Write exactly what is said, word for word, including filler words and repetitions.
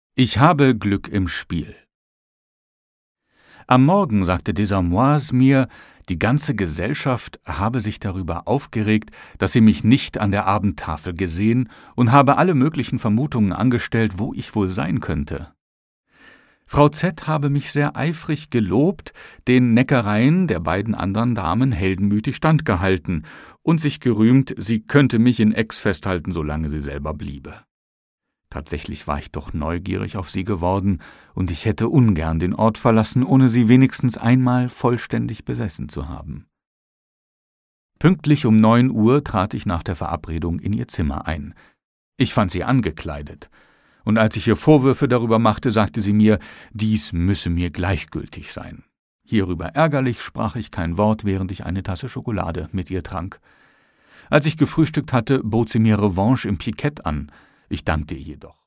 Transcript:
Ich habe Glück im Spiel. Am Morgen sagte Desamoise mir, die ganze Gesellschaft habe sich darüber aufgeregt, dass sie mich nicht an der Abendtafel gesehen und habe alle möglichen Vermutungen angestellt, wo ich wohl sein könnte. Frau Z. habe mich sehr eifrig gelobt, den Neckereien der beiden anderen Damen heldenmütig standgehalten und sich gerühmt, sie könnte mich in Ex festhalten, solange sie selber bliebe. Tatsächlich war ich doch neugierig auf sie geworden, und ich hätte ungern den Ort verlassen, ohne sie wenigstens einmal vollständig besessen zu haben. Pünktlich um neun Uhr trat ich nach der Verabredung in ihr Zimmer ein. Ich fand sie angekleidet, und als ich ihr Vorwürfe darüber machte, sagte sie mir, dies müsse mir gleichgültig sein. Hierüber ärgerlich sprach ich kein Wort, während ich eine Tasse Schokolade mit ihr trank. Als ich gefrühstückt hatte, bot sie mir Revanche im Pikett an. Ich dankte ihr jedoch.